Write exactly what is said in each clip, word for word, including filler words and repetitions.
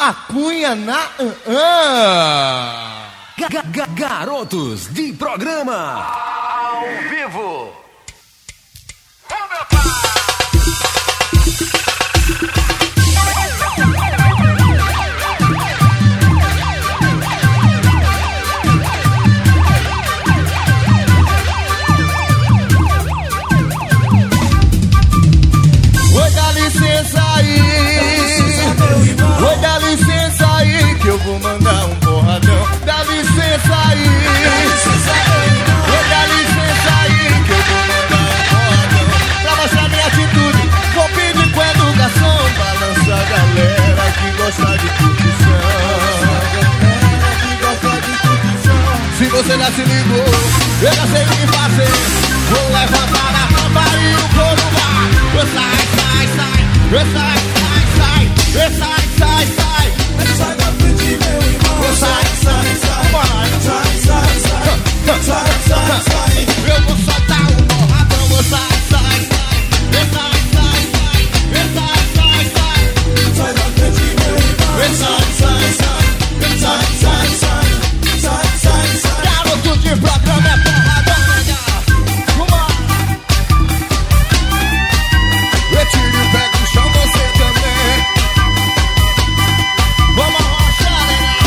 a cunha na... Uh, uh. Garotos de programa ao vivo. Oi, dá licença aí. Oi, dá licença aí que eu vou mandar um porradão. Dá licença aí. Oi, dá licença aí que eu vou mandar um porradão. Pra mostrar minha atitude, vou pedir com educação. Balança a galera que gosta de curtição. Se você já se ligou, eu já sei o que fazer. Vou levantar a tampa e o couro vai. Eu sai, sai, sai. Eu sai, sai, sai. Eu sai, sai, sai. Sai da frente, meu irmão. Eu sai, sai, sai. Sai, sai, sai. Sai, sai, sai. Eu vou soltar o porradão. Eu sai, sai, sai. Eu sai, sai, sai. Eu sai, sai, sai. Sai da frente, meu irmão. Eu sai, sai, sai. Eu sai, sai, sai. Sai, sai, sai. Garoto de programa é porradão, legal. Vamos. Retire o pé do chão, você também. Vamos arrochar, legal.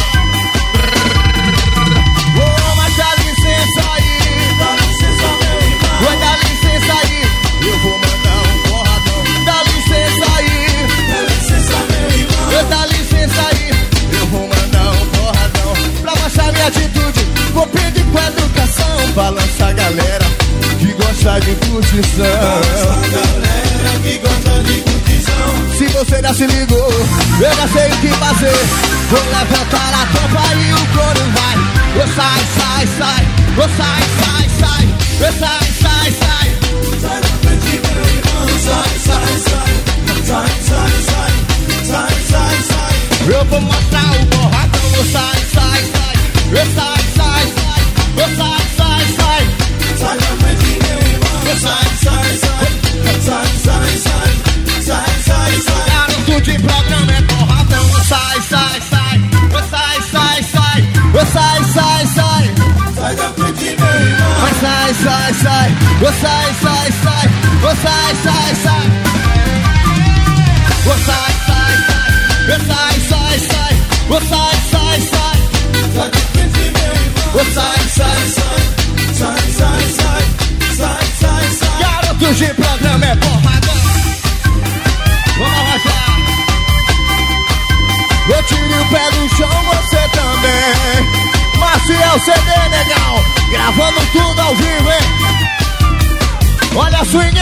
Oh, mas dá licença aí. Dá licença, meu irmão. Vai dar licença aí. Eu vou mandar um porradão. Dá licença aí. Dá licença, meu irmão. Eu dá licença aí. Eu vou mandar um porradão. Pra mostrar minha atitude, vou pedir com educação. Balança a galera que gosta de curtição. Balança a galera que gosta de curtição. Se você já se ligou, eu já sei o que fazer. Vou levantar a tampa e o couro vai. Eu sai, sai, sai. Eu sai, sai, sai. Eu sai, sai, sai. Sai da frente, meu irmão. Sai, sai, sai. Sai, sai, sai. Sai, sai, sai. Eu vou mostrar o porradão. Eu sai, sai, sai. Eu sai, sai, sai. Eu sai, sai, sai. Sai da frente, meu irmão. Sai, sai, sai. Sai, sai, sai. Sai, sai, sai. Garoto de programa é porradão. Eu sai, sai, sai. Eu sai, sai, sai. Eu sai, sai, sai. Sai da frente, meu irmão. Vai, sai, sai, sai. Eu sai, sai, sai. Eu sai, sai, sai. Eu sai, sai, sai. Eu sai, sai, sai. Eu sai, sai, sai. Sai da frente, meu irmão. Eu sai, sai, sai. Sai, sai, sai. Sai, sai, sai. Garoto de programa é porradão. Vamos arranjar. Eu tire o pé do chão, você também. Maciel C D, negão. Gravando tudo ao vivo, hein? Olha a swing